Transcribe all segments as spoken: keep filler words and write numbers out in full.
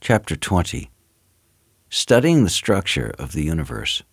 Chapter twenty. Studying the Structure of the Universe.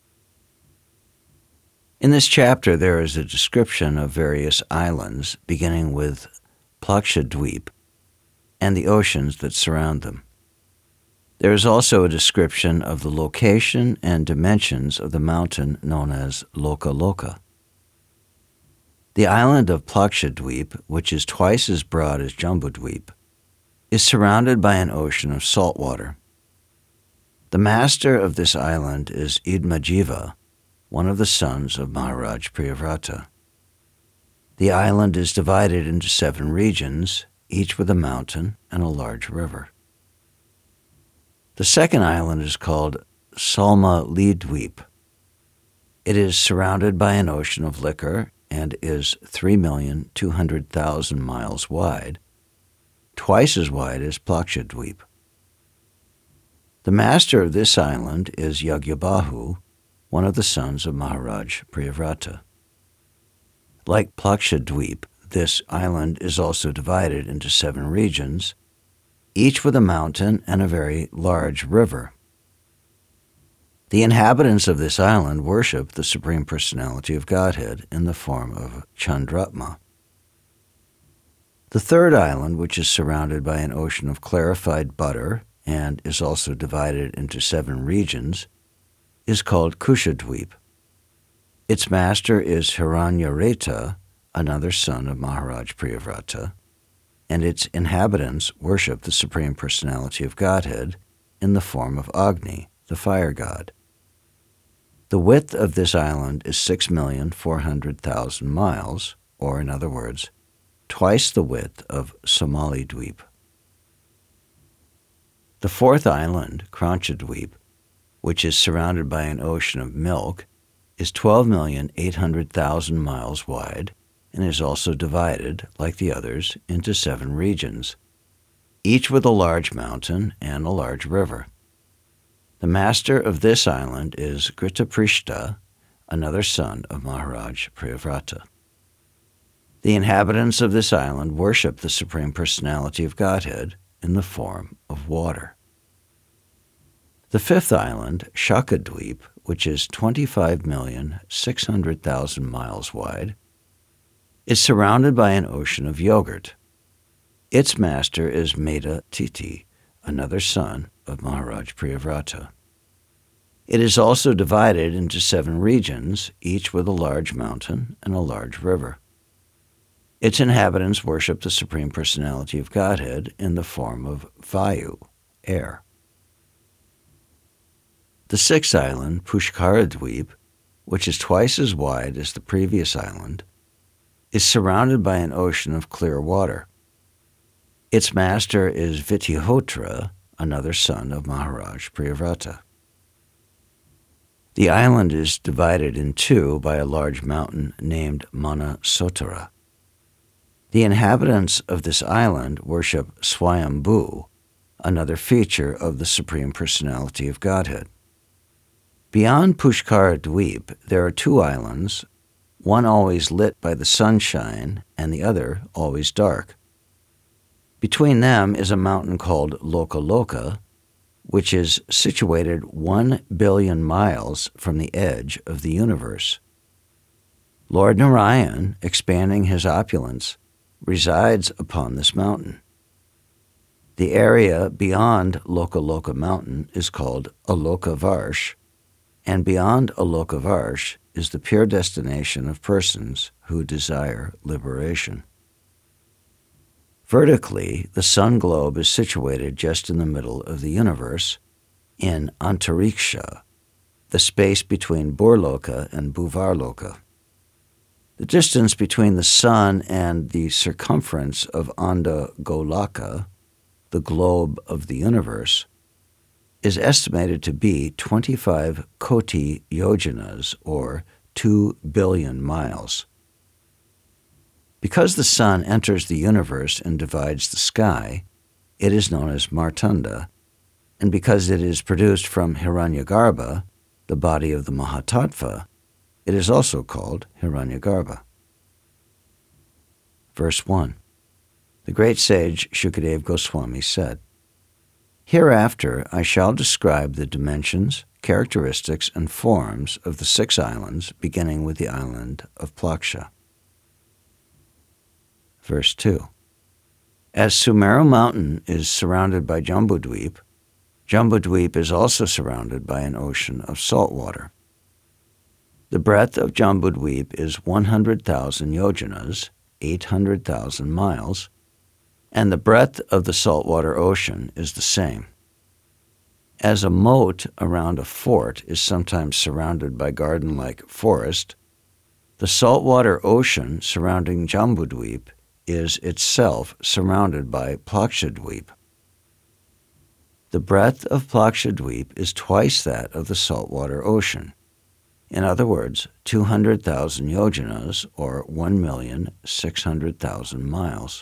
In this chapter there is a description of various islands, beginning with Plakshadweep and the oceans that surround them. There is also a description of the location and dimensions of the mountain known as Loka Loka. The island of Plakshadweep, which is twice as broad as Jambudweep, is surrounded by an ocean of salt water. The master of this island is Idmajiva, one of the sons of Maharaj Priyavrata. The island is divided into seven regions, each with a mountain and a large river. The second island is called Salma Lidweep. It is surrounded by an ocean of liquor and is three million two hundred thousand miles wide, twice as wide as Plakshadweep. The master of this island is Yagyabahu, one of the sons of Maharaj Priyavrata. Like Plakshadweep, this island is also divided into seven regions, each with a mountain and a very large river. The inhabitants of this island worship the Supreme Personality of Godhead in the form of Chandratma. The third island, which is surrounded by an ocean of clarified butter and is also divided into seven regions, is called Kushadweep. Its master is Hiranyareta, another son of Maharaj Priyavrata, and its inhabitants worship the Supreme Personality of Godhead in the form of Agni, the fire god. The width of this island is six million four hundred thousand miles, or in other words, twice the width of Somalidweep. The fourth island, Kranchadweep, which is surrounded by an ocean of milk, is twelve million eight hundred thousand miles wide and is also divided, like the others, into seven regions, each with a large mountain and a large river. The master of this island is Gritaprishta, another son of Maharaj Priyavrata. The inhabitants of this island worship the Supreme Personality of Godhead in the form of water. The fifth island, Shakadweep, which is twenty-five million six hundred thousand miles wide, is surrounded by an ocean of yogurt. Its master is Meda Titi, another son of Maharaj Priyavrata. It is also divided into seven regions, each with a large mountain and a large river. Its inhabitants worship the Supreme Personality of Godhead in the form of Vayu, air. The sixth island, Pushkaradweep, which is twice as wide as the previous island, is surrounded by an ocean of clear water. Its master is Vitihotra, another son of Maharaj Priyavrata. The island is divided in two by a large mountain named Manasotara. The inhabitants of this island worship Swayambhu, another feature of the Supreme Personality of Godhead. Beyond Pushkaradweep, there are two islands, one always lit by the sunshine and the other always dark. Between them is a mountain called Loka Loka, which is situated one billion miles from the edge of the universe. Lord Narayan, expanding his opulence, resides upon this mountain. The area beyond Loka Loka mountain is called Aloka Varsh, and beyond Aloka Varsh is the pure destination of persons who desire liberation. Vertically, the sun globe is situated just in the middle of the universe, in Antariksha, the space between Burloka and Bhuvarloka. The distance between the sun and the circumference of Anda Golaka, the globe of the universe, is estimated to be twenty-five koti yojanas, or two billion miles. Because the sun enters the universe and divides the sky, it is known as Martanda, and because it is produced from Hiranyagarbha, the body of the Mahatattva, it is also called Hiranyagarbha. Verse one. The great sage Shukadeva Goswami said, Hereafter I shall describe the dimensions, characteristics, and forms of the six islands, beginning with the island of Plaksha. Verse two. As Sumeru Mountain is surrounded by Jambudweep, Jambudweep is also surrounded by an ocean of salt water. The breadth of Jambudweep is one hundred thousand yojanas, eight hundred thousand miles, and the breadth of the saltwater ocean is the same. As a moat around a fort is sometimes surrounded by garden-like forest, the saltwater ocean surrounding Jambudweep is itself surrounded by Plakshadweep. The breadth of Plakshadweep is twice that of the saltwater ocean. In other words, two hundred thousand yojanas, or one million six hundred thousand miles.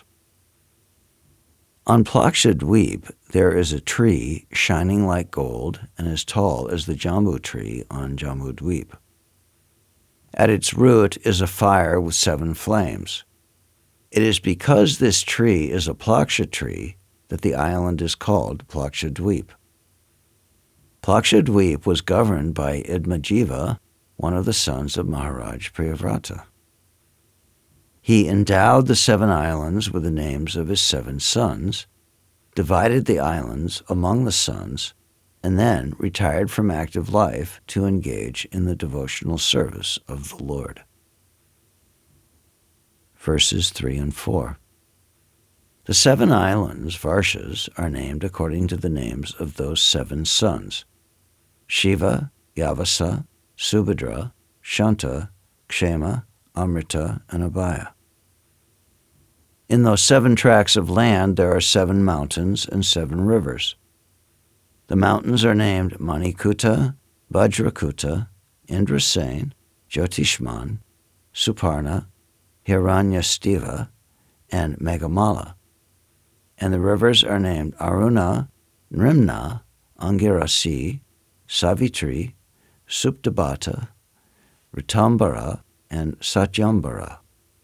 On Plakshadweep, there is a tree shining like gold and as tall as the Jambu tree on Jambudweep. At its root is a fire with seven flames. It is because this tree is a Plaksha tree that the island is called Plakshadweep. Plakshadweep was governed by Idmajiva, one of the sons of Maharaj Priyavrata. He endowed the seven islands with the names of his seven sons, divided the islands among the sons, and then retired from active life to engage in the devotional service of the Lord. Verses three and four. The seven islands, Varshas, are named according to the names of those seven sons: Shiva, Yavasa, Subhadra, Shanta, Kshema, Amrita, and Abhaya. In those seven tracts of land there are seven mountains and seven rivers. The mountains are named Manikuta, Bajrakuta, Indrasen, Jyotishman, Suparna, Hiranyastiva, and Megamala. And the rivers are named Aruna, Nrimna, Angirasi, Savitri, Suptabhata, Ritambara, and Satyambara.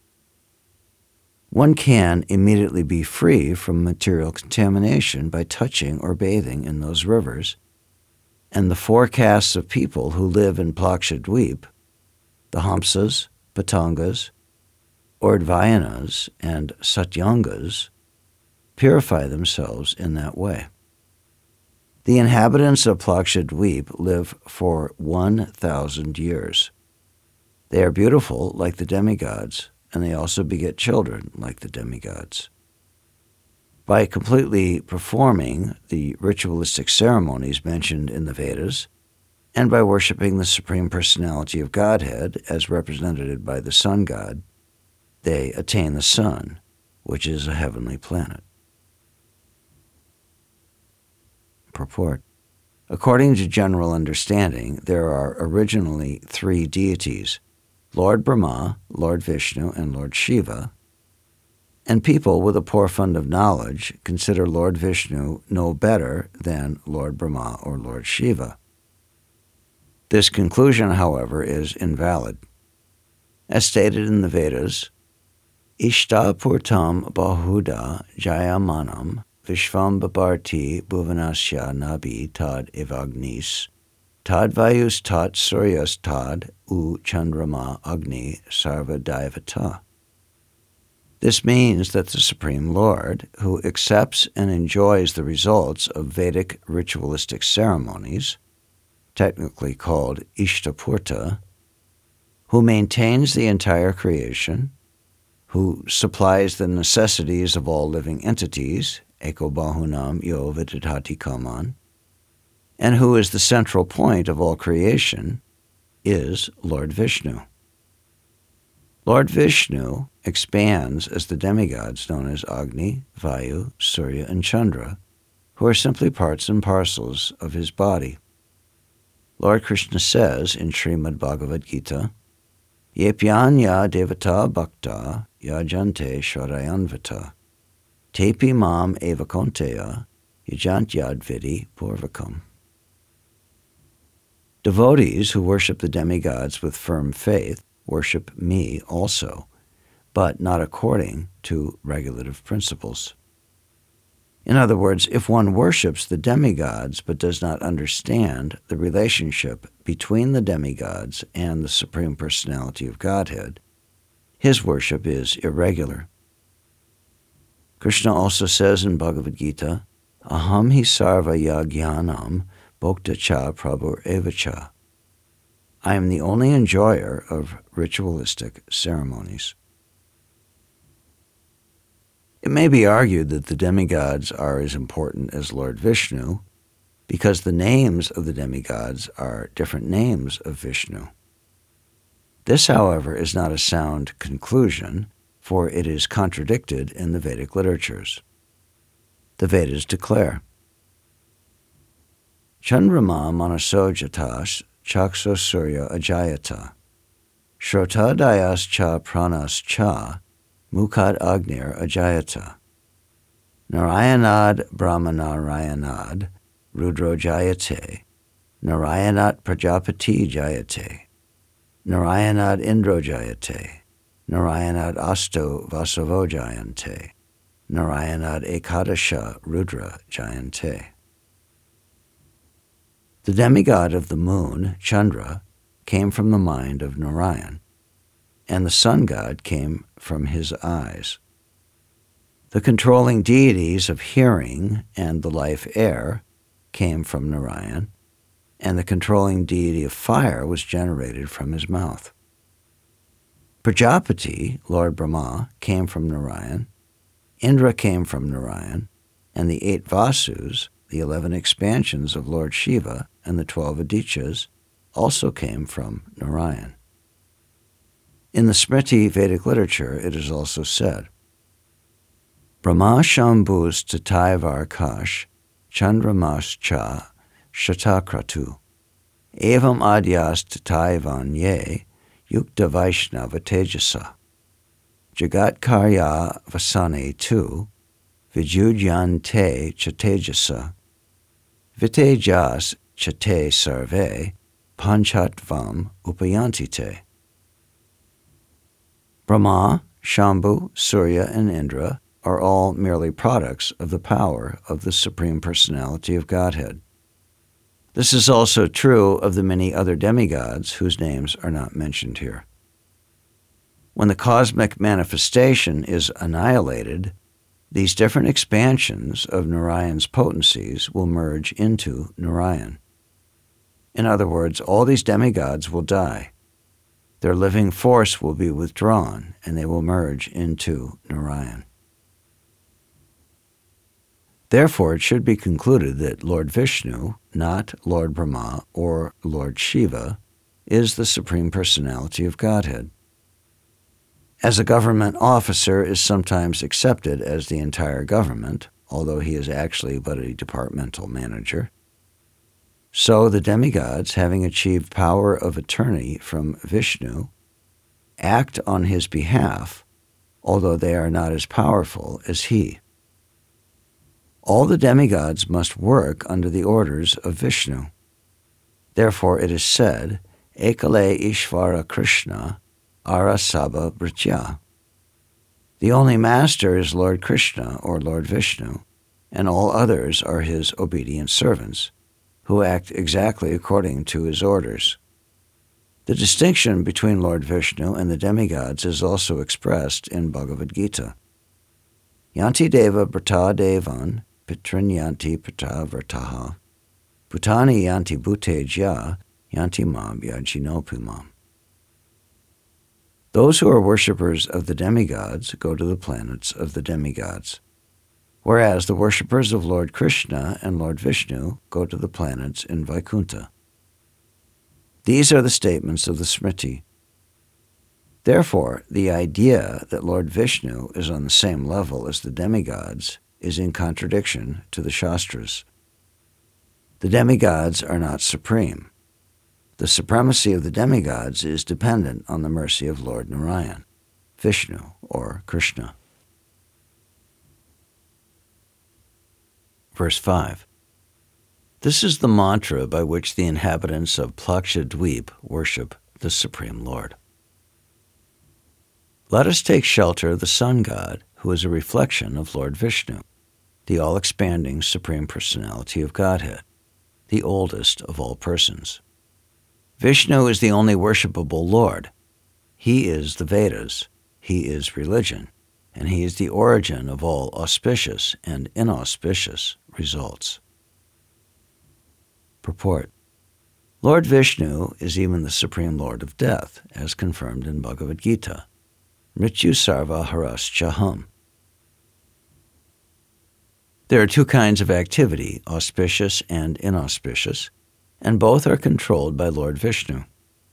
One can immediately be free from material contamination by touching or bathing in those rivers, and the four castes of people who live in Plakshadweep, the Hamsas, Patangas, Ordvayanas, and Satyangas, purify themselves in that way. The inhabitants of Plakshadweep live for one thousand years. They are beautiful like the demigods, and they also beget children like the demigods. By completely performing the ritualistic ceremonies mentioned in the Vedas, and by worshiping the Supreme Personality of Godhead as represented by the sun god, they attain the sun, which is a heavenly planet. Purport. According to general understanding, there are originally three deities: Lord Brahma, Lord Vishnu, and Lord Shiva, and people with a poor fund of knowledge consider Lord Vishnu no better than Lord Brahma or Lord Shiva. This conclusion, however, is invalid. As stated in the Vedas, Ishtapurtam Bahuda Jayamanam Vishvam Babarti Bhuvanasya Nabi Tad Evagnis Tad Vayus Tat Suryas Tad U Chandrama Agni Sarva Daivata. This means that the Supreme Lord, who accepts and enjoys the results of Vedic ritualistic ceremonies, technically called Ishtapurta, who maintains the entire creation, who supplies the necessities of all living entities, Eko Bahunam Yo Vididhati Kaman, and who is the central point of all creation, is Lord Vishnu. Lord Vishnu expands as the demigods known as Agni, Vayu, Surya, and Chandra, who are simply parts and parcels of his body. Lord Krishna says in Srimad Bhagavad Gita, Yepyanya devata bhakta yajante sharayanvata tepi mam evakonteya yajantyad vidi purvakam. Devotees who worship the demigods with firm faith worship me also, but not according to regulative principles. In other words, if one worships the demigods but does not understand the relationship between the demigods and the Supreme Personality of Godhead, his worship is irregular. Krishna also says in Bhagavad Gita, Aham hi sarva yajnanam bhokta cha prabhur evacha. I am the only enjoyer of ritualistic ceremonies. It may be argued that the demigods are as important as Lord Vishnu because the names of the demigods are different names of Vishnu. This, however, is not a sound conclusion, for it is contradicted in the Vedic literatures. The Vedas declare, Chandrama manaso jatas chakso surya ajayata shrota dayas cha pranas cha mukad agnir ajayata narayanad brahmanarayanad rudro jayate narayanat prajapati jayate narayanad indro jayate narayanad asto vasavo jayante narayanad ekadasha rudra jayante. The demigod of the moon, Chandra, came from the mind of Narayan, and the sun god came from his eyes. The controlling deities of hearing and the life air came from Narayan, and the controlling deity of fire was generated from his mouth. Prajapati, Lord Brahma, came from Narayan, Indra came from Narayan, and the eight Vasus, the eleven expansions of Lord Shiva, and the twelve Adityas also came from Narayan. In the Smriti Vedic literature, it is also said, Brahma Shambhus Tataivar Kash Chandramas Cha Shatakratu Evam Adyas Tataivan Ye Yukta Vaishnava Tejasa Jagat Karya Vasane Tu Vijudyante Chatejasa Vitejas Chate Sarve Panchatvam Upayantite. Brahma, Shambhu, Surya, and Indra are all merely products of the power of the Supreme Personality of Godhead. This is also true of the many other demigods whose names are not mentioned here. When the cosmic manifestation is annihilated, these different expansions of Narayan's potencies will merge into Narayan. In other words, all these demigods will die. Their living force will be withdrawn, and they will merge into Narayan. Therefore, it should be concluded that Lord Vishnu, not Lord Brahma or Lord Shiva, is the Supreme Personality of Godhead. As a government officer is sometimes accepted as the entire government, although he is actually but a departmental manager, so the demigods, having achieved power of attorney from Vishnu, act on his behalf, although they are not as powerful as he. All the demigods must work under the orders of Vishnu. Therefore it is said, Ekale Ishvara Krishna Arasabha Britya. The only master is Lord Krishna or Lord Vishnu, and all others are his obedient servants, who act exactly according to his orders. The distinction between Lord Vishnu and the demigods is also expressed in Bhagavad Gita. Yanti deva brata devan pitrin yanti prata vrtaha bhutani yanti bhutejya yanti mam yajinopimam. Those who are worshippers of the demigods go to the planets of the demigods, whereas the worshippers of Lord Krishna and Lord Vishnu go to the planets in Vaikuntha. These are the statements of the Smriti. Therefore, the idea that Lord Vishnu is on the same level as the demigods is in contradiction to the Shastras. The demigods are not supreme. The supremacy of the demigods is dependent on the mercy of Lord Narayan, Vishnu, or Krishna. Verse five. This is the mantra by which the inhabitants of Plakshadweep worship the Supreme Lord. Let us take shelter of the sun god, who is a reflection of Lord Vishnu. the all-expanding Supreme Personality of Godhead, the oldest of all persons. Vishnu is the only worshipable Lord. He is the Vedas, he is religion, and he is the origin of all auspicious and inauspicious results. Purport. Lord Vishnu is even the Supreme Lord of Death, as confirmed in Bhagavad Gita. Mrityu sarva haraschaham. There are two kinds of activity, auspicious and inauspicious, and both are controlled by Lord Vishnu.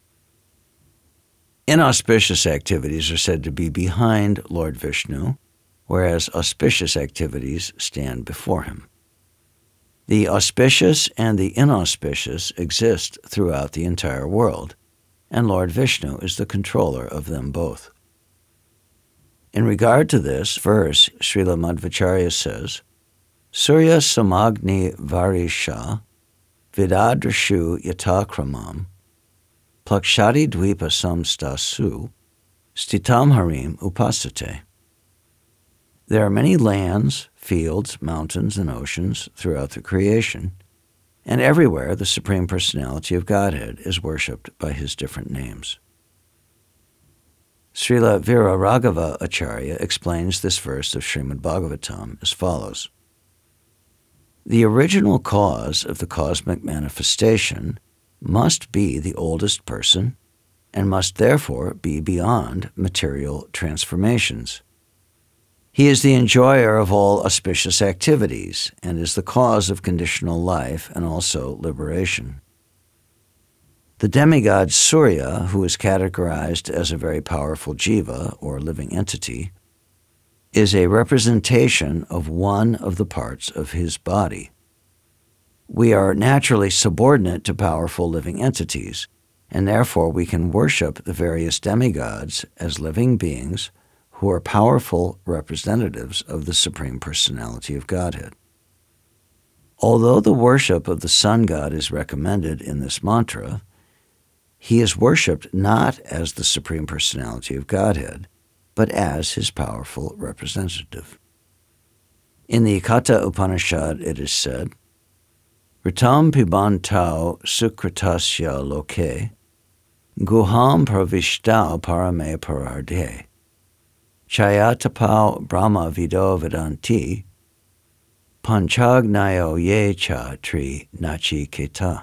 Inauspicious activities are said to be behind Lord Vishnu, whereas auspicious activities stand before him. The auspicious and the inauspicious exist throughout the entire world, and Lord Vishnu is the controller of them both. In regard to this verse, Srila Madhvacharya says, Surya samagni varisha vidadrashu yatakramam plakshati dvipa samstasu stitam harim upasate. There are many lands, fields, mountains, and oceans throughout the creation, and everywhere the Supreme Personality of Godhead is worshipped by his different names. Srila Viraraghava Acharya explains this verse of Srimad Bhagavatam as follows. The original cause of the cosmic manifestation must be the oldest person and must therefore be beyond material transformations. He is the enjoyer of all auspicious activities and is the cause of conditional life and also liberation. The demigod Surya, who is categorized as a very powerful jiva, or living entity, is a representation of one of the parts of his body. We are naturally subordinate to powerful living entities, and therefore we can worship the various demigods as living beings who are powerful representatives of the Supreme Personality of Godhead. Although the worship of the sun god is recommended in this mantra, he is worshipped not as the Supreme Personality of Godhead, but as his powerful representative. In the Katha Upanishad it is said, Ritam pibantau sukritasya loke, guham pravishta parame pararde, chayatapau brahma vido vedanti, panchagnayo ye cha tri nachiketa.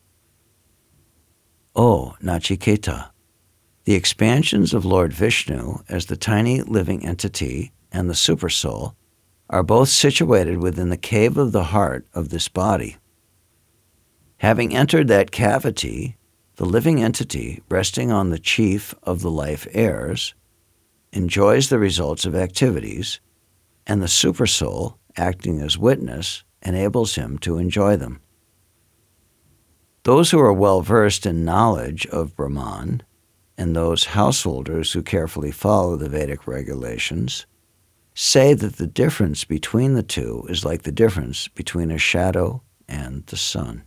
O Nachiketa, the expansions of Lord Vishnu as the tiny living entity and the Supersoul are both situated within the cave of the heart of this body. Having entered that cavity, the living entity, resting on the chief of the life heirs, enjoys the results of activities, and the Supersoul, acting as witness, enables him to enjoy them. Those who are well-versed in knowledge of Brahman, and those householders who carefully follow the Vedic regulations, say that the difference between the two is like the difference between a shadow and the sun.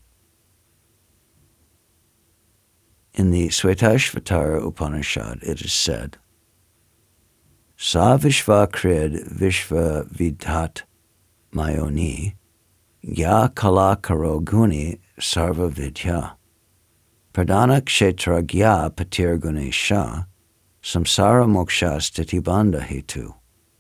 In the Svetashvatara Upanishad it is said, Sa Vishva Krid Vishva Vidhat Mayoni Ya Kala Karo Guni Sarva Vidya Pradana Kshetra Gya Patir Gunesha Samsara Moksha Stitibandha Hetu.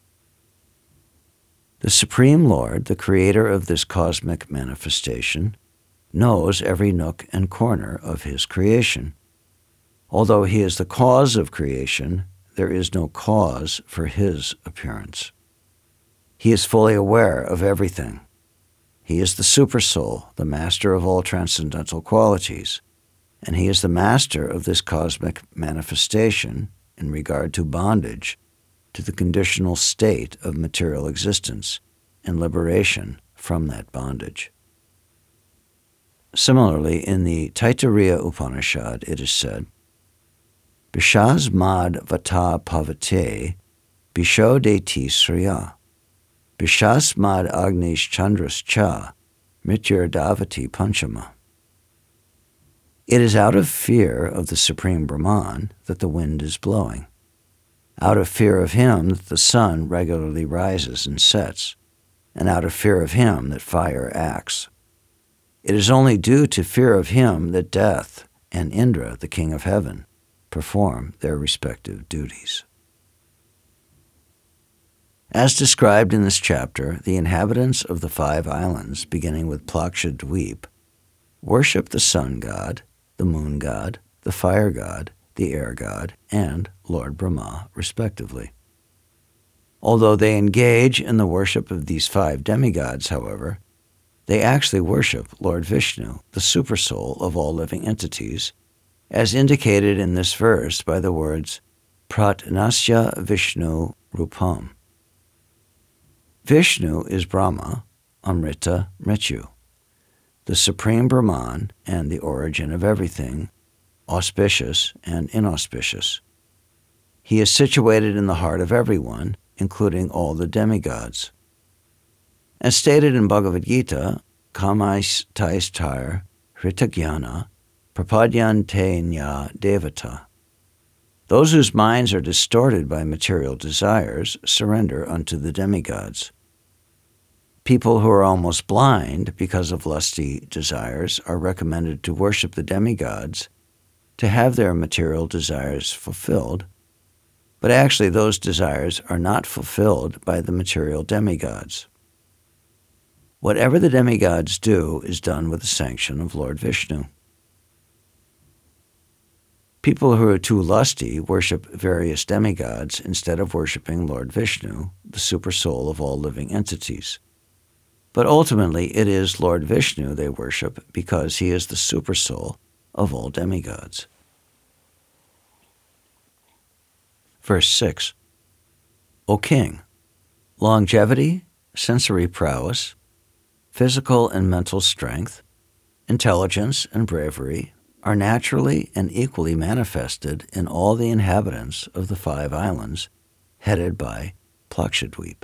The Supreme Lord, the creator of this cosmic manifestation, knows every nook and corner of his creation. Although he is the cause of creation, there is no cause for his appearance. He is fully aware of everything. He is the Supersoul, the master of all transcendental qualities, and he is the master of this cosmic manifestation in regard to bondage, to the conditional state of material existence, and liberation from that bondage. Similarly, in the Taittiriya Upanishad it is said, Bishas mad vata pavate, bisho deti sriya, Bishas mad agnish chandras cha, mityur davati panchama. It is out of fear of the Supreme Brahman that the wind is blowing, out of fear of him that the sun regularly rises and sets, and out of fear of him that fire acts. It is only due to fear of him that death and Indra, the king of heaven, perform their respective duties. As described in this chapter, the inhabitants of the five islands, beginning with Plakshadweep, worship the sun god, the moon god, the fire god, the air god, and Lord Brahma, respectively. Although they engage in the worship of these five demigods, however, they actually worship Lord Vishnu, the supersoul of all living entities, as indicated in this verse by the words Pratnasya Vishnu Rupam. Vishnu is Brahma, Amrita Mritu, the supreme Brahman and the origin of everything, auspicious and inauspicious. He is situated in the heart of everyone, including all the demigods. As stated in Bhagavad Gita, Kamais Taistar Hritagyana Prapadyantenya Devata. Those whose minds are distorted by material desires surrender unto the demigods. People who are almost blind because of lusty desires are recommended to worship the demigods to have their material desires fulfilled, but actually those desires are not fulfilled by the material demigods. Whatever the demigods do is done with the sanction of Lord Vishnu. People who are too lusty worship various demigods instead of worshiping Lord Vishnu, the supersoul of all living entities. But ultimately it is Lord Vishnu they worship because he is the supersoul of all demigods. Verse six. O king, longevity, sensory prowess, physical and mental strength, intelligence and bravery are naturally and equally manifested in all the inhabitants of the five islands headed by Plakshadweep.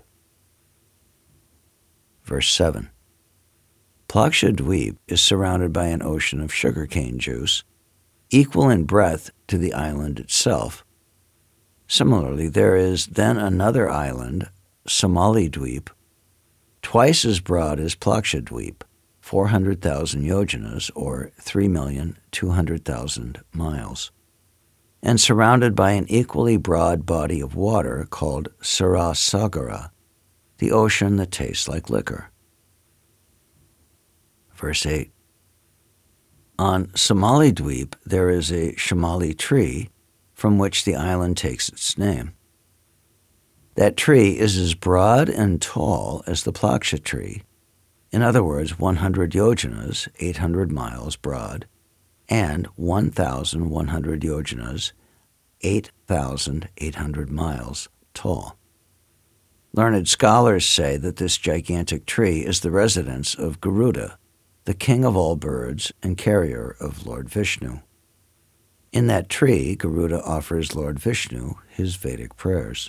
Verse seven. Plakshadweep is surrounded by an ocean of sugarcane juice, equal in breadth to the island itself. Similarly, there is then another island, Samalidweep, twice as broad as Plakshadweep, four hundred thousand yojanas, or three million two hundred thousand miles, and surrounded by an equally broad body of water called Sarasagara, the ocean that tastes like liquor. Verse eight. On Samalidweep there is a Shamali tree from which the island takes its name. That tree is as broad and tall as the Plaksha tree, in other words, one hundred yojanas, eight hundred miles broad, and one thousand one hundred yojanas, eight thousand eight hundred miles tall. Learned scholars say that this gigantic tree is the residence of Garuda, the king of all birds and carrier of Lord Vishnu. In that tree, Garuda offers Lord Vishnu his Vedic prayers.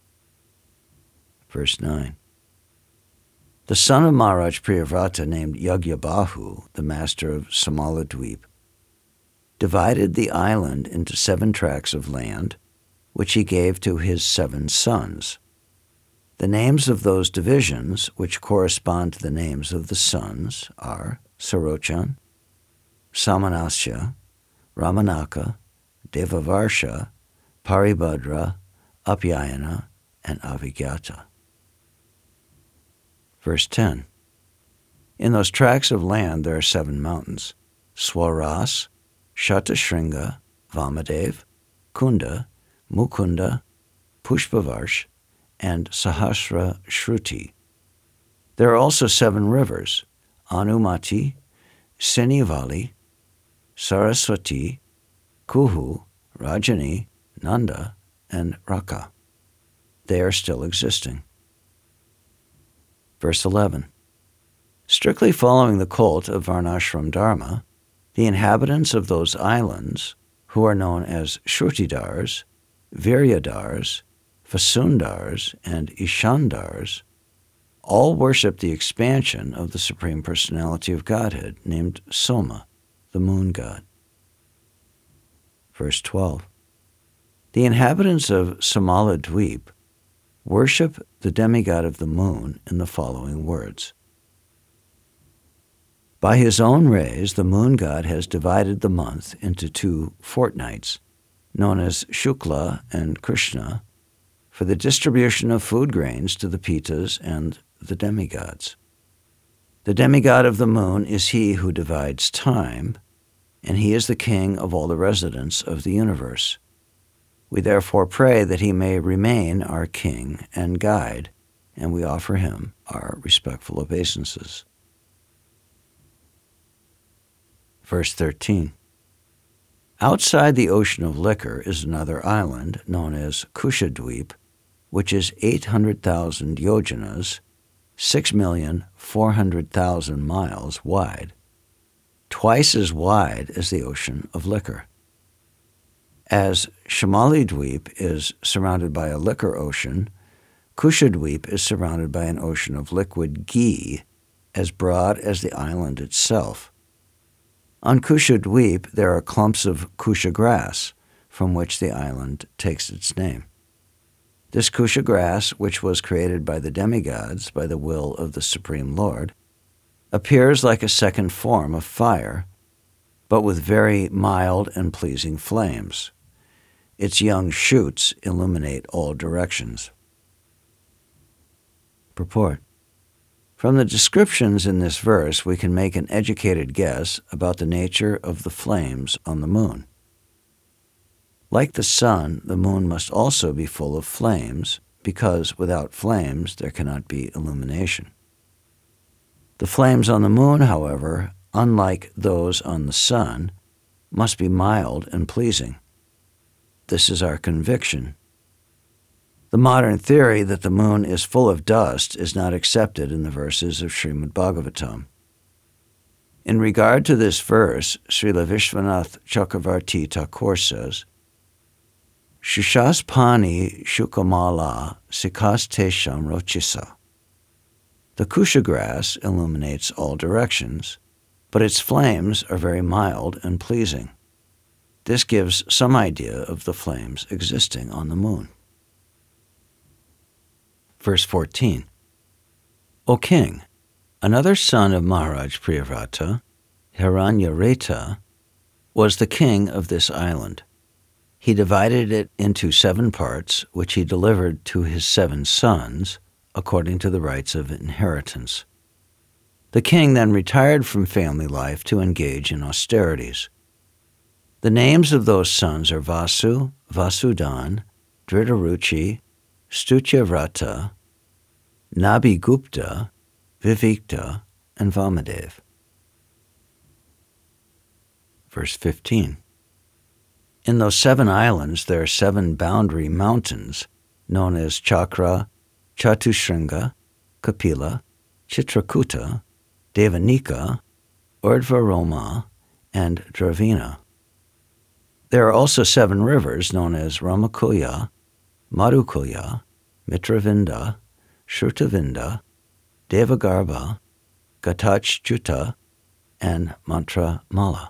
Verse nine. The son of Maharaj Priyavrata, named Yagyabahu, the master of Samaladweep, divided the island into seven tracts of land, which he gave to his seven sons. The names of those divisions, which correspond to the names of the sons, are Sarochan, Samanasya, Ramanaka, Devavarsha, Paribhadra, Apyayana, and Avigyata. Verse ten. In those tracts of land there are seven mountains: Swaras, Shatashringa, Vamadev, Kunda, Mukunda, Pushpavarsh, and Sahasra Shruti. There are also seven rivers: Anumati, Sinivali, Saraswati, Kuhu, Rajani, Nanda, and Raka. They are still existing. Verse eleven. Strictly following the cult of Varnashram Dharma, the inhabitants of those islands, who are known as Shrutidars, Viryadars, Vasundars, and Ishandars, all worship the expansion of the Supreme Personality of Godhead named Soma, the moon god. Verse twelve. The inhabitants of Samaladweep worship the demigod of the moon in the following words. By his own rays, the moon god has divided the month into two fortnights, known as Shukla and Krishna, for the distribution of food grains to the Pitas and the demigods. The demigod of the moon is he who divides time, and he is the king of all the residents of the universe. We therefore pray that he may remain our king and guide, and we offer him our respectful obeisances. Verse thirteen. Outside the ocean of liquor is another island known as Kushadweep, which is eight hundred thousand yojanas, six million four hundred thousand miles wide, twice as wide as the ocean of liquor. As Shamalidweep is surrounded by a liquor ocean, Kushadweep is surrounded by an ocean of liquid ghee, as broad as the island itself. On Kushadweep there are clumps of kusha grass, from which the island takes its name. This kusha grass, which was created by the demigods by the will of the Supreme Lord, appears like a second form of fire, but with very mild and pleasing flames. Its young shoots illuminate all directions. Purport. From the descriptions in this verse, we can make an educated guess about the nature of the flames on the moon. Like the sun, the moon must also be full of flames, because without flames there cannot be illumination. The flames on the moon, however, unlike those on the sun, must be mild and pleasing. This is our conviction. The modern theory that the moon is full of dust is not accepted in the verses of Srimad Bhagavatam. In regard to this verse, Srila Vishwanath Chakravarti Thakur says, Shushas pani shukamala sikas tesham rochisa. The kusha grass illuminates all directions, but its flames are very mild and pleasing. This gives some idea of the flames existing on the moon. Verse fourteen. O king, another son of Maharaj Priyavrata, Hiranyareta, was the king of this island. He divided it into seven parts, which he delivered to his seven sons, according to the rights of inheritance. The king then retired from family life to engage in austerities. The names of those sons are Vasu, Vasudan, Dhridaruchi, Stutyavrata, Nabhigupta, Vivikta, and Vamadev. Verse fifteen. In those seven islands there are seven boundary mountains, known as Chakra, Chatushringa, Kapila, Chitrakuta, Devanika, Urdhvaroma, and Dravina. There are also seven rivers known as Ramakuya, Madhukuya, Mitravinda, Shrutavinda, Devagarbha, Gatachjuta, and Mantramala.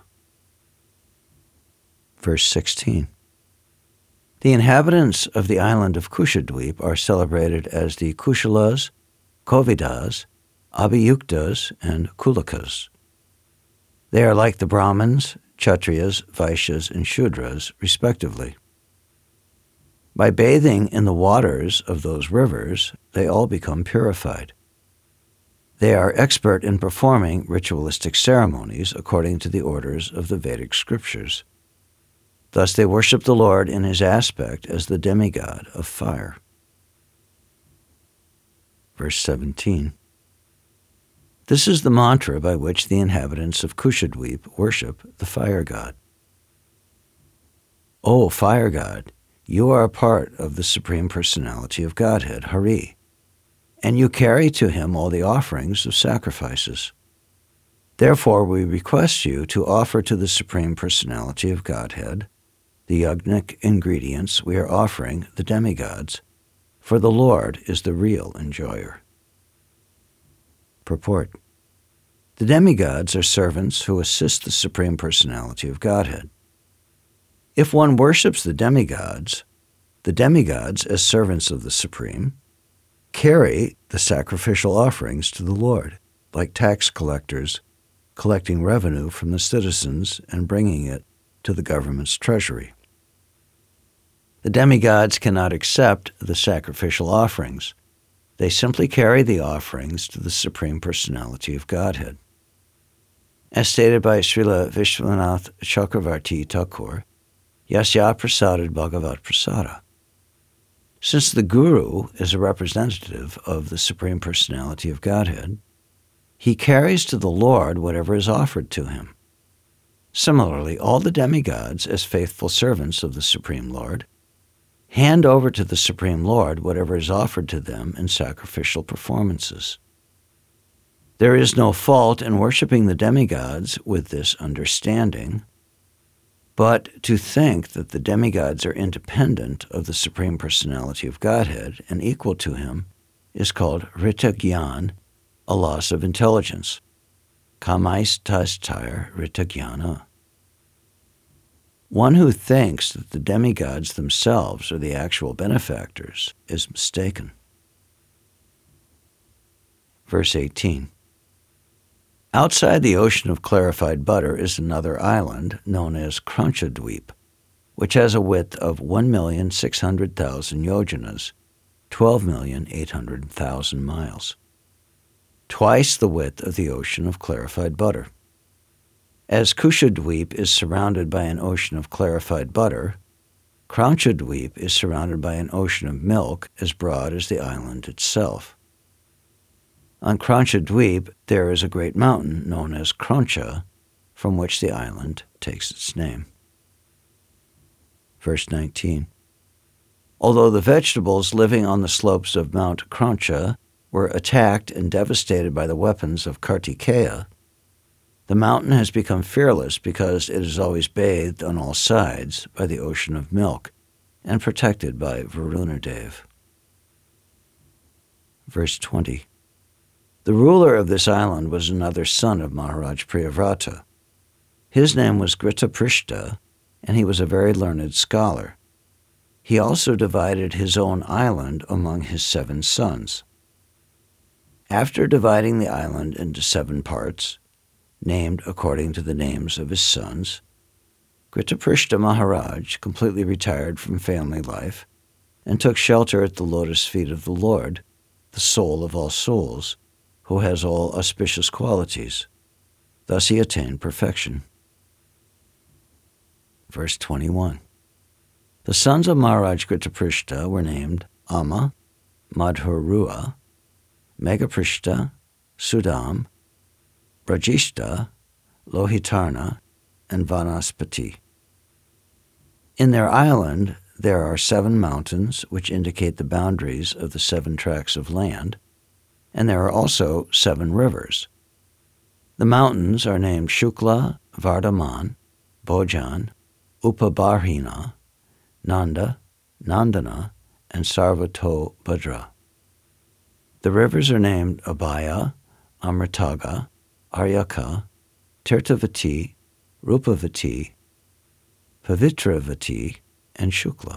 Verse sixteen. The inhabitants of the island of Kushadweep are celebrated as the Kushalas, Kovidas, Abhiyuktas, and Kulakas. They are like the Brahmins, Kshatriyas, Vaishyas, and Shudras, respectively. By bathing in the waters of those rivers, they all become purified. They are expert in performing ritualistic ceremonies according to the orders of the Vedic scriptures. Thus they worship the Lord in his aspect as the demigod of fire. Verse seventeen. This is the mantra by which the inhabitants of Kushadweep worship the fire god. O fire god, you are a part of the Supreme Personality of Godhead, Hari, and you carry to him all the offerings of sacrifices. Therefore we request you to offer to the Supreme Personality of Godhead the yagnic ingredients we are offering the demigods, for the Lord is the real enjoyer. Purport. The demigods are servants who assist the Supreme Personality of Godhead. If one worships the demigods, the demigods as servants of the Supreme, carry the sacrificial offerings to the Lord, like tax collectors collecting revenue from the citizens and bringing it to the government's treasury. The demigods cannot accept the sacrificial offerings. They simply carry the offerings to the Supreme Personality of Godhead. As stated by Srila Vishwanath Chakravarti Thakur, Yasya Prasadad Bhagavat Prasada. Since the Guru is a representative of the Supreme Personality of Godhead, he carries to the Lord whatever is offered to him. Similarly, all the demigods, as faithful servants of the Supreme Lord, hand over to the Supreme Lord whatever is offered to them in sacrificial performances. There is no fault in worshiping the demigods with this understanding, but to think that the demigods are independent of the Supreme Personality of Godhead and equal to him is called Ritagyan, a loss of intelligence. Kamais tastar Ritagyana. One who thinks that the demigods themselves are the actual benefactors is mistaken. Verse eighteen. Outside the ocean of clarified butter is another island known as Kranchadweep, which has a width of one million six hundred thousand yojanas, twelve million eight hundred thousand miles, twice the width of the ocean of clarified butter. As Kushadweep is surrounded by an ocean of clarified butter, Kranchadweep is surrounded by an ocean of milk as broad as the island itself. On Kranchadweep there is a great mountain known as Krancha, from which the island takes its name. Verse nineteen. Although the vegetables living on the slopes of Mount Krancha were attacked and devastated by the weapons of Kartikeya, the mountain has become fearless because it is always bathed on all sides by the ocean of milk and protected by Varunadev. Verse twenty. The ruler of this island was another son of Maharaj Priyavrata. His name was Gritaprishta, and he was a very learned scholar. He also divided his own island among his seven sons. After dividing the island into seven parts, named according to the names of his sons, Gritaprishta Maharaj completely retired from family life and took shelter at the lotus feet of the Lord, the soul of all souls, who has all auspicious qualities. Thus he attained perfection. Verse twenty-one. The sons of Maharaj Gritaprishta were named Amma, Madhurua, Meghaprishta, Sudam, Brajishta, Lohitarna, and Vanaspati. In their island there are seven mountains which indicate the boundaries of the seven tracts of land, and there are also seven rivers. The mountains are named Shukla, Vardhaman, Bhojan, Upabarhina, Nanda, Nandana, and Sarvatobhadra. The rivers are named Abhaya, Amritaga, Aryaka, Tirthavati, Rupavati, Pavitravati, and Shukla.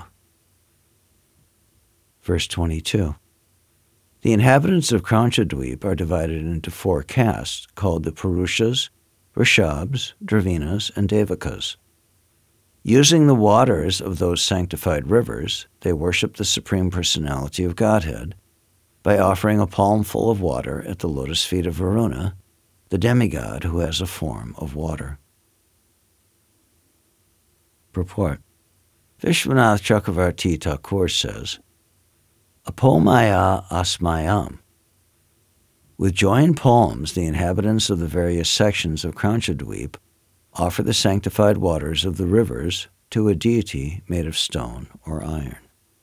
Verse twenty-two. The inhabitants of Kranchadweep are divided into four castes called the Purushas, Rishabhs, Dravinas, and Devakas. Using the waters of those sanctified rivers, they worship the Supreme Personality of Godhead by offering a palmful of water at the lotus feet of Varuna, the demigod who has a form of water. Purport. Vishwanath Chakravarti Thakur says, Apomaya Asmayam. With joined palms, the inhabitants of the various sections of Kranchadweep offer the sanctified waters of the rivers to a deity made of stone or iron.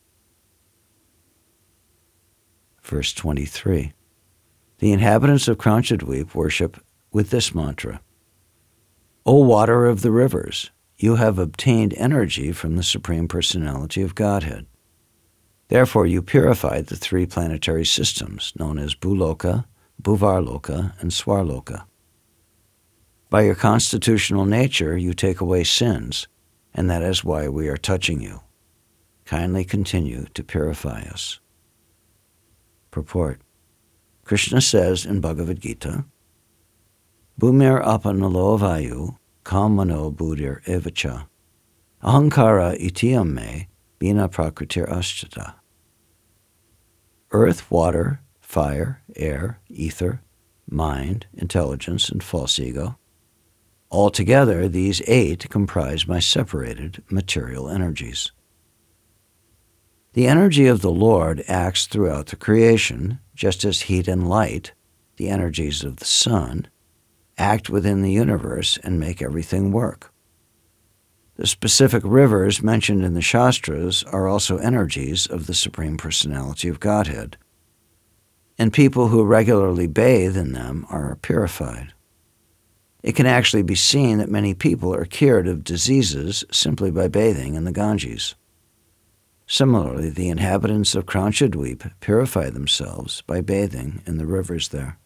Verse twenty-three. The inhabitants of Kranchadweep worship with this mantra: O water of the rivers, you have obtained energy from the Supreme Personality of Godhead. Therefore you purified the three planetary systems known as Bhuloka, Bhuvarloka, and Swarloka. By your constitutional nature you take away sins, and that is why we are touching you. Kindly continue to purify us. Purport. Krishna says in Bhagavad Gita, Bhumir apanalo vayu kam mano buddhir evacha ahankara itiyam me bina prakritir aschata. Earth, water, fire, air, ether, mind, intelligence, and false ego. Altogether, these eight comprise my separated material energies. The energy of the Lord acts throughout the creation, just as heat and light, the energies of the sun, act within the universe and make everything work. The specific rivers mentioned in the Shastras are also energies of the Supreme Personality of Godhead, and people who regularly bathe in them are purified. It can actually be seen that many people are cured of diseases simply by bathing in the Ganges. Similarly, the inhabitants of Kranchadweep purify themselves by bathing in the rivers there.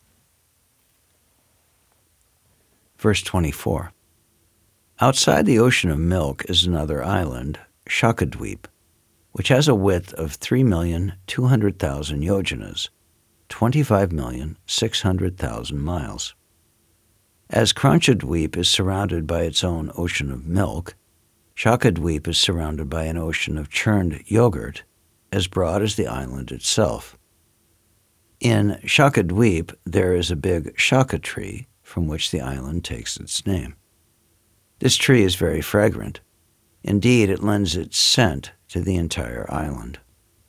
Verse twenty-four. Outside the ocean of milk is another island, Shakadweep, which has a width of three million two hundred thousand yojanas, twenty-five million six hundred thousand miles. As Kranchadweep is surrounded by its own ocean of milk, Shakadweep is surrounded by an ocean of churned yogurt, as broad as the island itself. In Shakadweep, there is a big shaka tree from which the island takes its name. This tree is very fragrant. Indeed, it lends its scent to the entire island.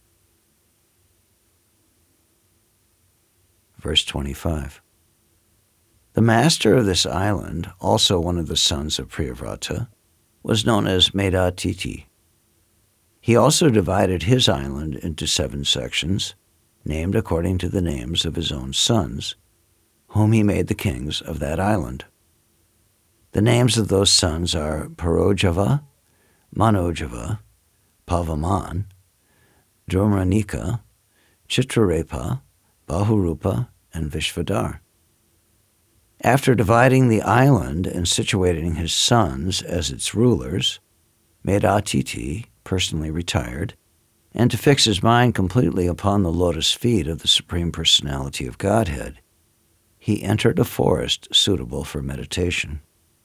Verse twenty-five. The master of this island, also one of the sons of Priyavrata, was known as Medatiti. He also divided his island into seven sections, named according to the names of his own sons, whom he made the kings of that island. The names of those sons are Parojava, Manojava, Pavaman, Dhumranika, Chitrarepa, Bahurupa, and Vishvadar. After dividing the island and situating his sons as its rulers, Medatiti personally retired, and to fix his mind completely upon the lotus feet of the Supreme Personality of Godhead, he entered a forest suitable for meditation.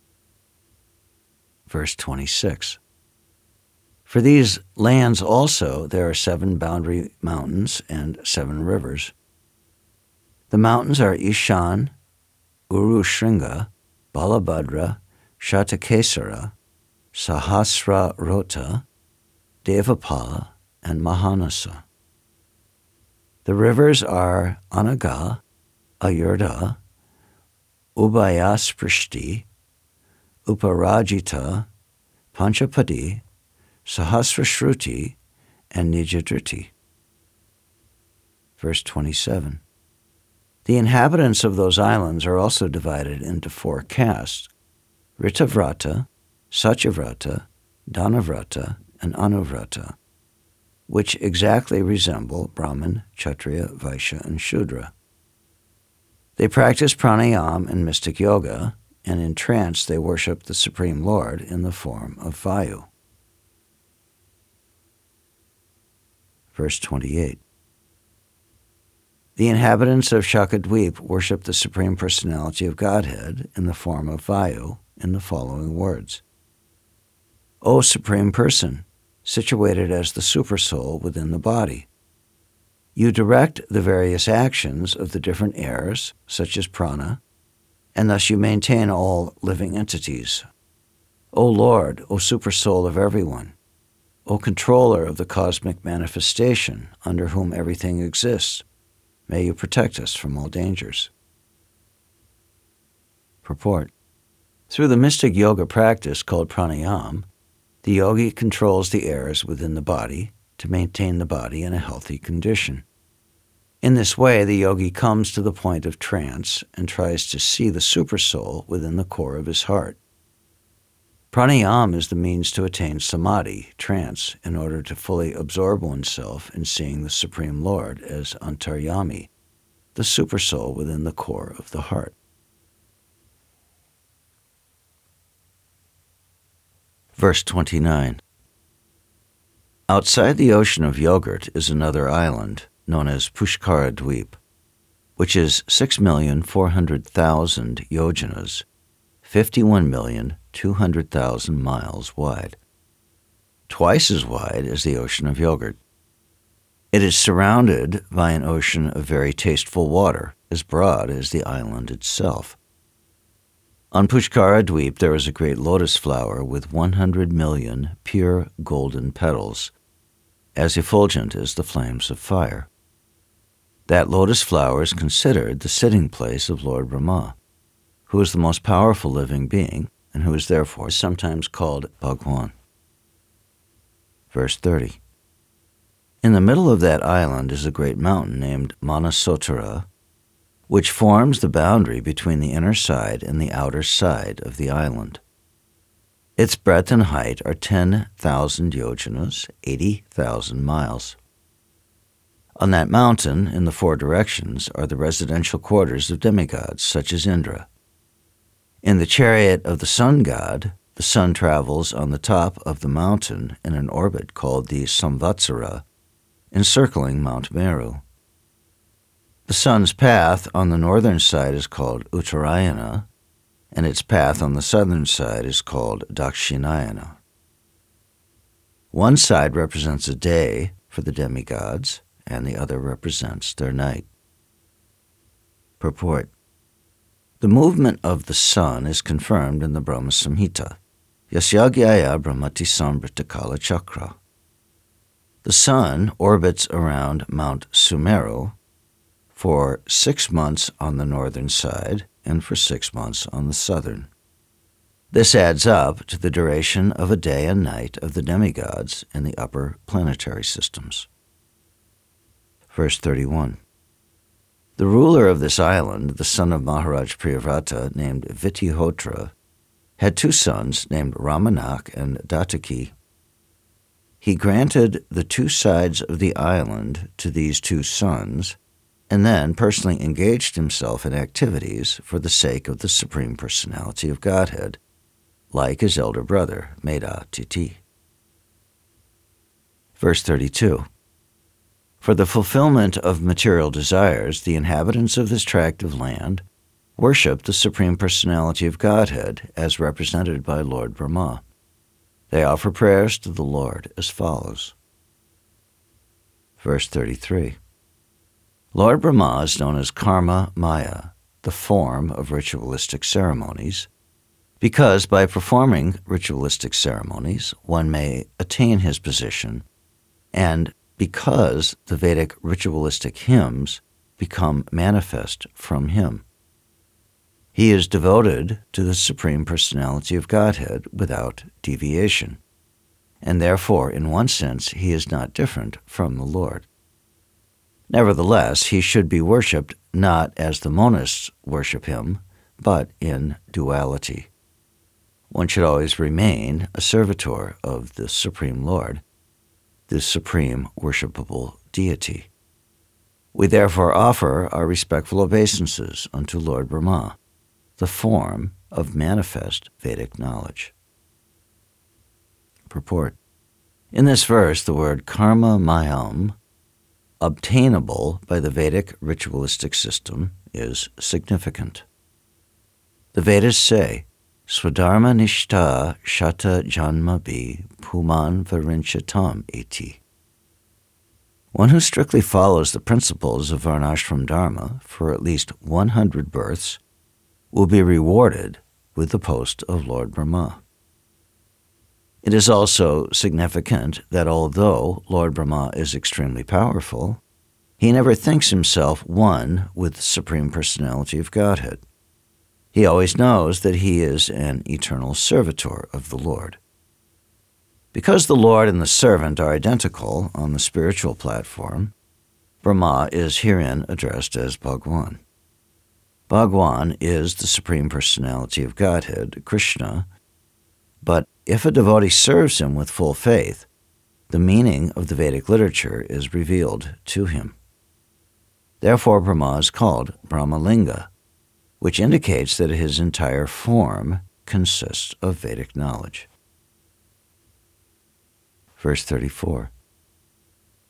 Verse twenty-six. For these lands also there are seven boundary mountains and seven rivers. The mountains are Ishan, Urushringa, Balabhadra, Shatakesara, Sahasrarota, Devapala, and Mahanasa. The rivers are Anaga, Ayurda, Ubayasprishti, Uparajita, Panchapadi, Sahasrashruti, and Nijadriti. Verse twenty-seven. The inhabitants of those islands are also divided into four castes, Ritavrata, Satyavrata, Dhanavrata, and Anuvrata, which exactly resemble Brahman, Kshatriya, Vaishya, and Shudra. They practice pranayama and mystic yoga, and in trance they worship the Supreme Lord in the form of Vayu. Verse twenty-eight. The inhabitants of Shakadweep worship the Supreme Personality of Godhead in the form of Vayu in the following words. O Supreme Person, situated as the Supersoul within the body, you direct the various actions of the different airs, such as prana, and thus you maintain all living entities. O Lord, O Supersoul of everyone, O Controller of the cosmic manifestation under whom everything exists, may you protect us from all dangers. Purport. Through the mystic yoga practice called pranayama, the yogi controls the airs within the body to maintain the body in a healthy condition. In this way, the yogi comes to the point of trance and tries to see the Supersoul within the core of his heart. Pranayama is the means to attain samadhi, trance, in order to fully absorb oneself in seeing the Supreme Lord as Antaryami, the Supersoul within the core of the heart. Verse twenty-nine. Outside the ocean of yogurt is another island, known as Pushkara Dweep, which is six million four hundred thousand yojanas, fifty-one million two hundred thousand miles wide, twice as wide as the ocean of yogurt. It is surrounded by an ocean of very tasteful water, as broad as the island itself. On Pushkara Dweep there is a great lotus flower with one hundred million pure golden petals, as effulgent as the flames of fire. That lotus flower is considered the sitting place of Lord Brahma, who is the most powerful living being, and who is therefore sometimes called Bhagwan. Verse thirty. In the middle of that island is a great mountain named Manasotara, which forms the boundary between the inner side and the outer side of the island. Its breadth and height are ten thousand yojanas, eighty thousand miles. On that mountain, in the four directions, are the residential quarters of demigods such as Indra. In the chariot of the sun god, the sun travels on the top of the mountain in an orbit called the Samvatsara, encircling Mount Meru. The sun's path on the northern side is called Uttarayana, and its path on the southern side is called Dakshinayana. One side represents a day for the demigods, and the other represents their night. Purport. The movement of the sun is confirmed in the Brahma Samhita, Yasyagyaya Brahmati Sambritakala Chakra. The sun orbits around Mount Sumeru for six months on the northern side and for six months on the southern. This adds up to the duration of a day and night of the demigods in the upper planetary systems. Verse thirty-one. The ruler of this island, the son of Maharaj Priyavrata, named Vitihotra, had two sons named Ramanak and Dataki. He granted the two sides of the island to these two sons, and then personally engaged himself in activities for the sake of the Supreme Personality of Godhead, like his elder brother, Meda Titi. Verse thirty-two. For the fulfillment of material desires, the inhabitants of this tract of land worship the Supreme Personality of Godhead as represented by Lord Brahma. They offer prayers to the Lord as follows. Verse thirty-three. Lord Brahma is known as Karma Maya, the form of ritualistic ceremonies, because by performing ritualistic ceremonies, one may attain his position, and because the Vedic ritualistic hymns become manifest from him. He is devoted to the Supreme Personality of Godhead without deviation, and therefore, in one sense, he is not different from the Lord. Nevertheless, he should be worshipped not as the monists worship him, but in duality. One should always remain a servitor of the Supreme Lord, the supreme worshipable deity. We therefore offer our respectful obeisances unto Lord Brahma, the form of manifest Vedic knowledge. Purport. In this verse, the word karma mayam, obtainable by the Vedic ritualistic system, is significant. The Vedas say, Swadharma nishta shata janmabi puman varinchatam iti. One who strictly follows the principles of Varnashram Dharma for at least one hundred births will be rewarded with the post of Lord Brahma. It is also significant that although Lord Brahma is extremely powerful, he never thinks himself one with the Supreme Personality of Godhead. He always knows that he is an eternal servitor of the Lord. Because the Lord and the servant are identical on the spiritual platform, Brahma is herein addressed as Bhagwan. Bhagwan is the Supreme Personality of Godhead, Krishna, but if a devotee serves him with full faith, the meaning of the Vedic literature is revealed to him. Therefore, Brahma is called Brahmalinga, which indicates that his entire form consists of Vedic knowledge. Verse thirty-four.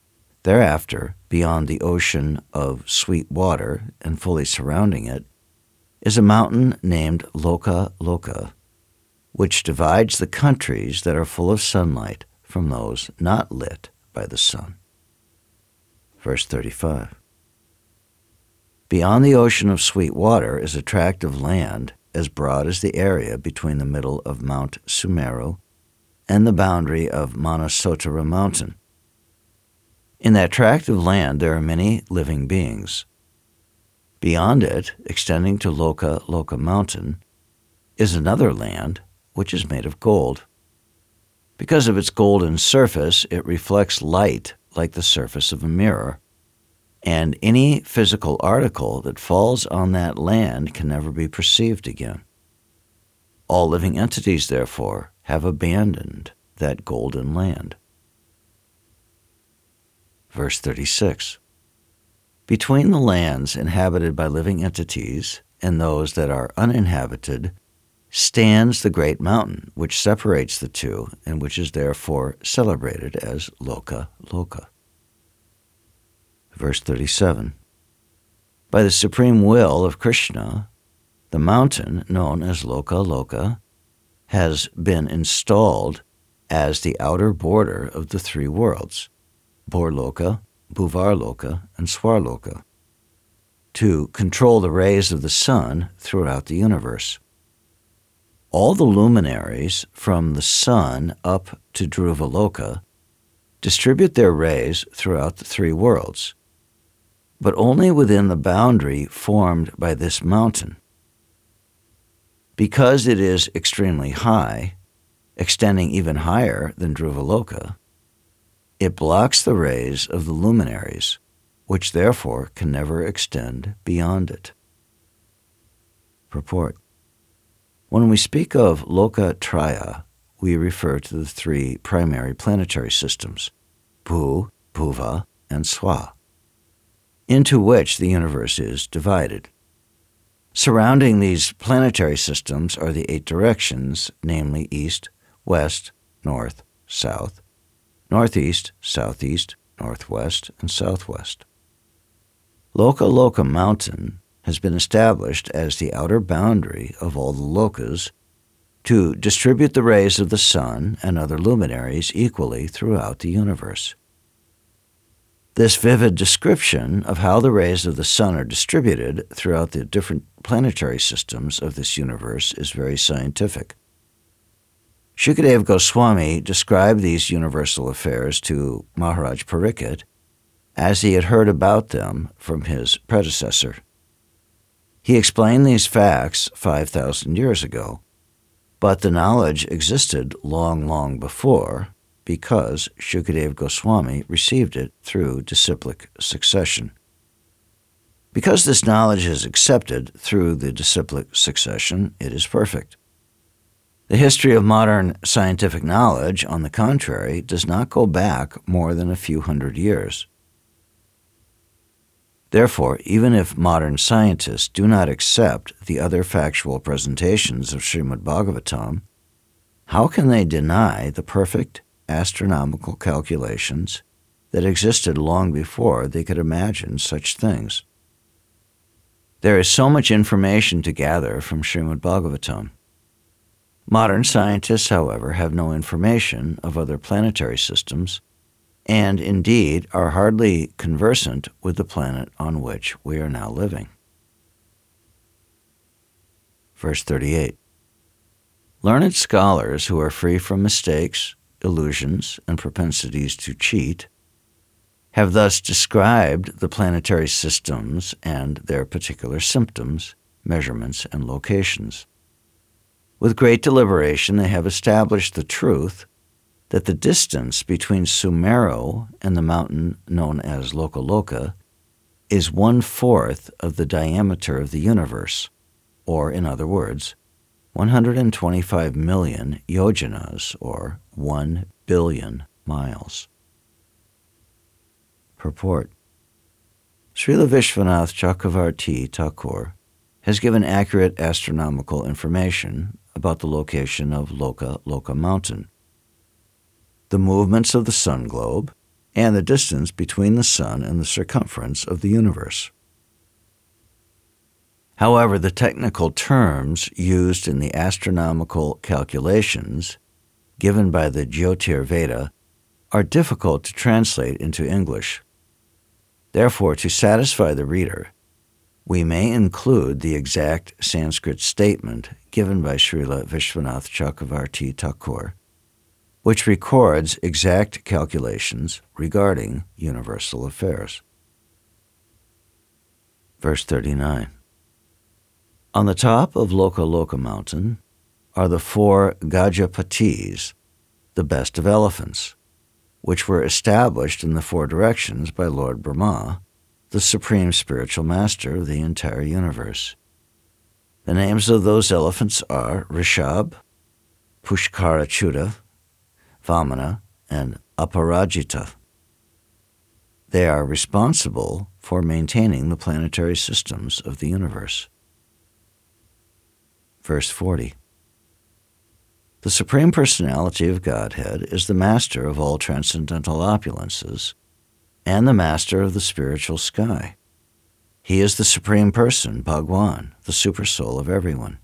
Thereafter, beyond the ocean of sweet water and fully surrounding it, is a mountain named Loka Loka, which divides the countries that are full of sunlight from those not lit by the sun. Verse thirty-five. Beyond the ocean of sweet water is a tract of land as broad as the area between the middle of Mount Sumeru and the boundary of Manasotara Mountain. In that tract of land there are many living beings. Beyond it, extending to Loka Loka Mountain, is another land which is made of gold. Because of its golden surface, it reflects light like the surface of a mirror, and any physical article that falls on that land can never be perceived again. All living entities, therefore, have abandoned that golden land. Verse thirty-six. Between the lands inhabited by living entities and those that are uninhabited stands the great mountain which separates the two and which is therefore celebrated as Loka Loka. Verse thirty-seven. By the supreme will of Krishna, the mountain known as Loka Loka has been installed as the outer border of the three worlds, Borloka, Bhuvarloka, and Swarloka, to control the rays of the sun throughout the universe. All the luminaries from the sun up to Dhruvaloka distribute their rays throughout the three worlds, but only within the boundary formed by this mountain. Because it is extremely high, extending even higher than Dhruvaloka, it blocks the rays of the luminaries, which therefore can never extend beyond it. Purport. When we speak of Lokatraya, we refer to the three primary planetary systems, Bhu, Bhuva, and Swa, into which the universe is divided. Surrounding these planetary systems are the eight directions, namely east, west, north, south, northeast, southeast, northwest, and southwest. Loka Loka Mountain has been established as the outer boundary of all the lokas to distribute the rays of the sun and other luminaries equally throughout the universe. This vivid description of how the rays of the sun are distributed throughout the different planetary systems of this universe is very scientific. Shukadeva Goswami described these universal affairs to Maharaj Parikshit as he had heard about them from his predecessor. He explained these facts five thousand years ago, but the knowledge existed long, long before because Shukadeva Goswami received it through disciplic succession. Because this knowledge is accepted through the disciplic succession, it is perfect. The history of modern scientific knowledge, on the contrary, does not go back more than a few hundred years. Therefore, even if modern scientists do not accept the other factual presentations of Srimad Bhagavatam, how can they deny the perfect astronomical calculations that existed long before they could imagine such things? There is so much information to gather from Srimad Bhagavatam. Modern scientists, however, have no information of other planetary systems, and indeed are hardly conversant with the planet on which we are now living. Verse thirty-eight. Learned scholars who are free from mistakes, illusions, and propensities to cheat have thus described the planetary systems and their particular symptoms, measurements, and locations. With great deliberation, they have established the truth that the distance between Sumeru and the mountain known as Loka Loka is one-fourth of the diameter of the universe, or, in other words, one hundred twenty-five million yojanas, or one billion miles. Purport. Srila Vishwanath Chakravarti Thakur has given accurate astronomical information about the location of Loka Loka Mountain. The movements of the sun globe and the distance between the Sun and the circumference of the universe. However, the technical terms used in the astronomical calculations given by the Jyotir Veda are difficult to translate into English. Therefore, to satisfy the reader, we may include the exact Sanskrit statement given by Srila Vishwanath Chakravarti Thakur, which records exact calculations regarding universal affairs. Verse thirty-nine. On the top of Loka Loka mountain are the four Gajapatis, the best of elephants, which were established in the four directions by Lord Brahma, the supreme spiritual master of the entire universe. The names of those elephants are Rishabh, Pushkarachyuta, Vamana, and Aparajita. They are responsible for maintaining the planetary systems of the universe. Verse forty. The Supreme Personality of Godhead is the master of all transcendental opulences and the master of the spiritual sky. He is the Supreme Person, Bhagwan, the Supersoul of everyone.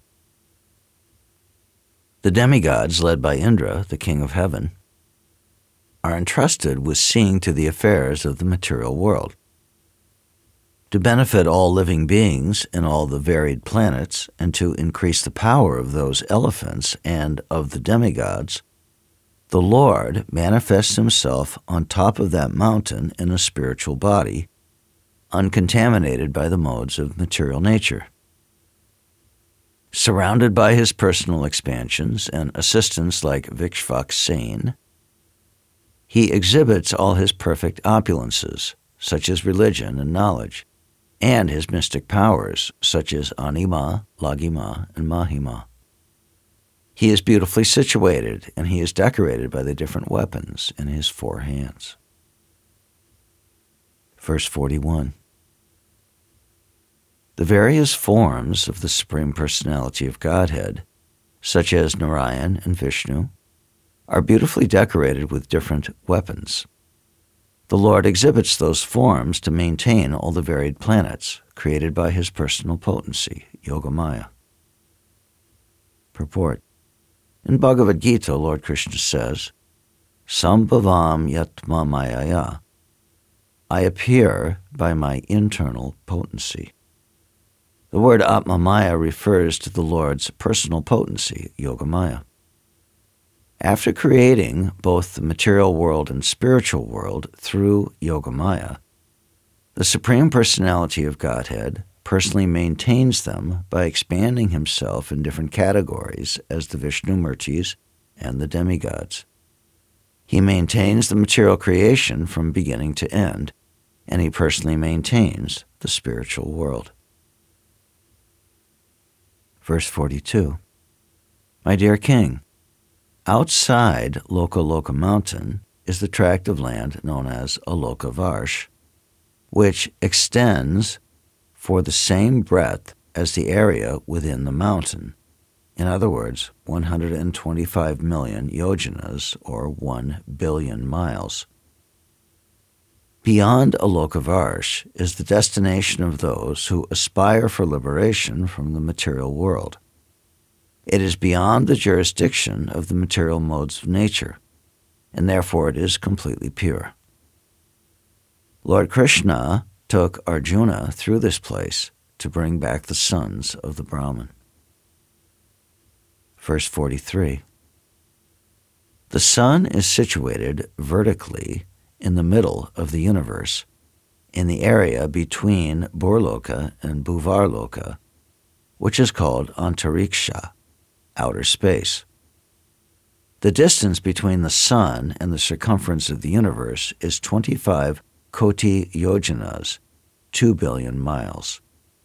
The demigods, led by Indra, the King of Heaven, are entrusted with seeing to the affairs of the material world. To benefit all living beings in all the varied planets and to increase the power of those elephants and of the demigods, the Lord manifests himself on top of that mountain in a spiritual body, uncontaminated by the modes of material nature. Surrounded by his personal expansions and assistants like Vikshvak Sen, he exhibits all his perfect opulences, such as religion and knowledge, and his mystic powers, such as Anima, Laghima, and Mahima. He is beautifully situated, and he is decorated by the different weapons in his four hands. Verse forty-one. The various forms of the Supreme Personality of Godhead, such as Narayan and Vishnu, are beautifully decorated with different weapons. The Lord exhibits those forms to maintain all the varied planets created by his personal potency, Yogamaya. Purport. In Bhagavad Gita, Lord Krishna says, Sambhavam yatma mayaya. I appear by my internal potency. The word Atmamaya refers to the Lord's personal potency, Yogamaya. After creating both the material world and spiritual world through Yogamaya, the Supreme Personality of Godhead personally maintains them by expanding himself in different categories as the Vishnumurtis and the demigods. He maintains the material creation from beginning to end, and he personally maintains the spiritual world. Verse forty-two. My dear king, outside Loka Loka mountain is the tract of land known as Aloka Varsh, which extends for the same breadth as the area within the mountain. In other words, one hundred twenty-five million yojanas, or one billion miles. Beyond Aloka Varsh is the destination of those who aspire for liberation from the material world. It is beyond the jurisdiction of the material modes of nature, and therefore it is completely pure. Lord Krishna took Arjuna through this place to bring back the sons of the Brahman. Verse forty-three. The sun is situated vertically in the middle of the universe, in the area between Burloka and Bhuvarloka, which is called Antariksha, outer space. The distance between the sun and the circumference of the universe is twenty-five koti yojanas, two billion miles.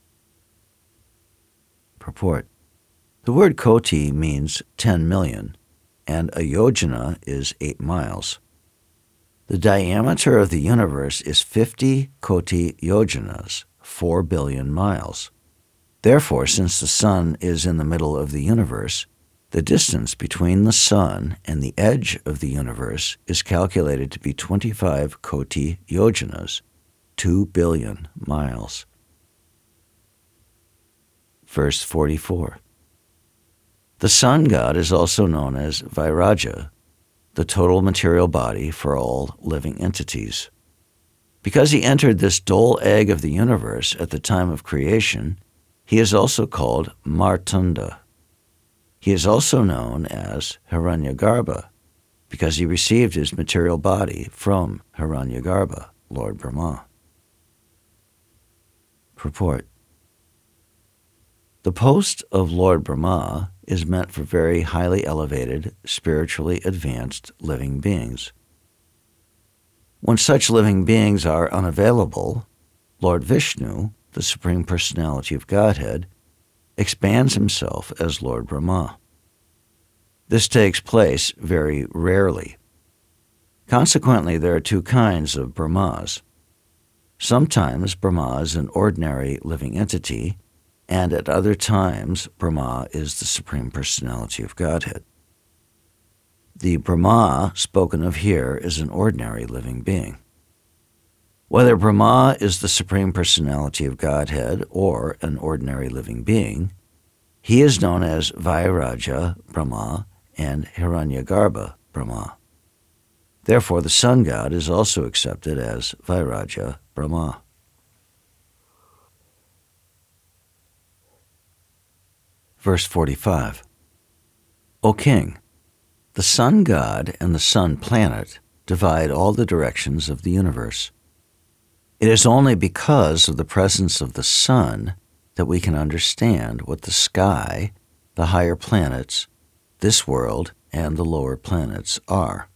Purport. The word koti means ten million, and a yojana is eight miles. The diameter of the universe is fifty koti yojanas, four billion miles. Therefore, since the sun is in the middle of the universe, The distance between the sun and the edge of the universe is calculated to be twenty-five koti yojanas, two billion miles. Verse forty-four. The sun god is also known as Vairaja, the total material body for all living entities. Because he entered this dull egg of the universe at the time of creation, he is also called Martanda. He is also known as Hiranyagarbha, because he received his material body from Hiranyagarbha, Lord Brahma. Purport. The post of Lord Brahma is meant for very highly elevated, spiritually advanced living beings. When such living beings are unavailable, Lord Vishnu, the Supreme Personality of Godhead, expands himself as Lord Brahma. This takes place very rarely. Consequently, there are two kinds of Brahmas. Sometimes Brahma is an ordinary living entity, and at other times Brahma is the Supreme Personality of Godhead. The Brahma spoken of here is an ordinary living being. Whether Brahma is the Supreme Personality of Godhead or an ordinary living being, he is known as Vairaja Brahma and Hiranyagarbha Brahma. Therefore, the sun god is also accepted as Vairaja Brahma. Verse forty-five. O king, the sun god and the sun planet divide all the directions of the universe. It is only because of the presence of the sun that we can understand what the sky, the higher planets, this world, and the lower planets are.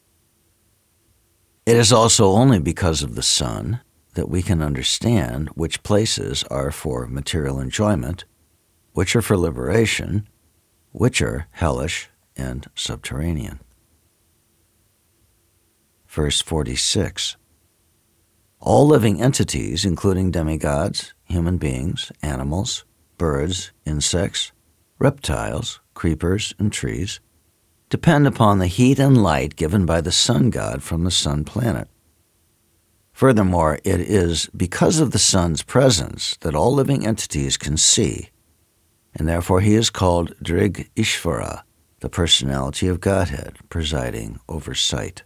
It is also only because of the sun that we can understand which places are for material enjoyment, which are for liberation, which are hellish and subterranean. Verse forty-six. All living entities, including demigods, human beings, animals, birds, insects, reptiles, creepers, and trees, depend upon the heat and light given by the sun god from the sun planet. Furthermore, it is because of the sun's presence that all living entities can see, and therefore he is called Drig Ishvara, the personality of Godhead presiding over sight.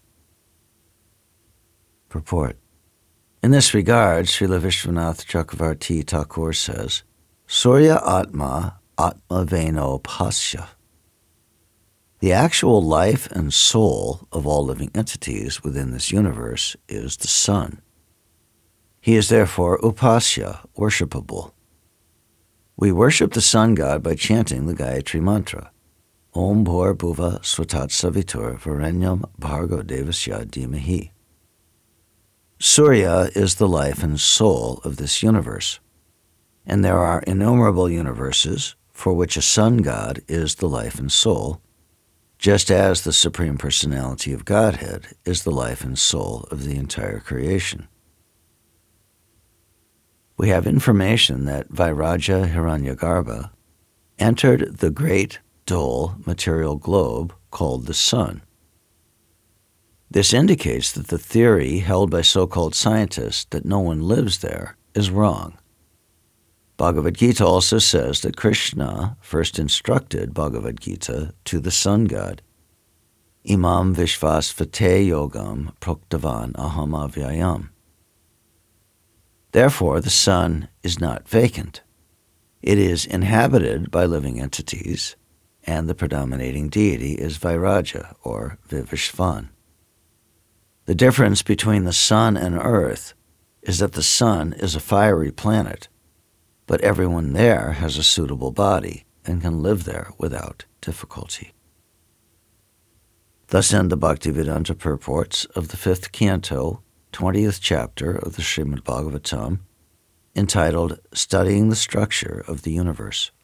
Purport. In this regard, Srila Vishwanath Chakravarti Thakur says, Surya Atma Atma Veno Pasya. The actual life and soul of all living entities within this universe is the sun. He is therefore Upasya, worshipable. We worship the sun god by chanting the Gayatri mantra, Om Bhur Bhuva Swatat Savitur Varenyam Bhargo Devasya Dhimahi. Surya is the life and soul of this universe, and there are innumerable universes for which a sun god is the life and soul, just as the Supreme Personality of Godhead is the life and soul of the entire creation. We have information that Vairaja Hiranyagarbha entered the great, dull, material globe called the sun. This indicates that the theory held by so-called scientists that no one lives there is wrong. Bhagavad Gita also says that Krishna first instructed Bhagavad Gita to the sun god, Imam Vishvasvate Yogam Proktavan Aham Avyayam. Therefore, the sun is not vacant. It is inhabited by living entities, and the predominating deity is Vairaja, or Vivishvan. The difference between the sun and earth is that the sun is a fiery planet, but everyone there has a suitable body and can live there without difficulty. Thus end the Bhaktivedanta purports of the fifth canto, twentieth chapter of the Srimad Bhagavatam, entitled Studying the Structure of the Universe.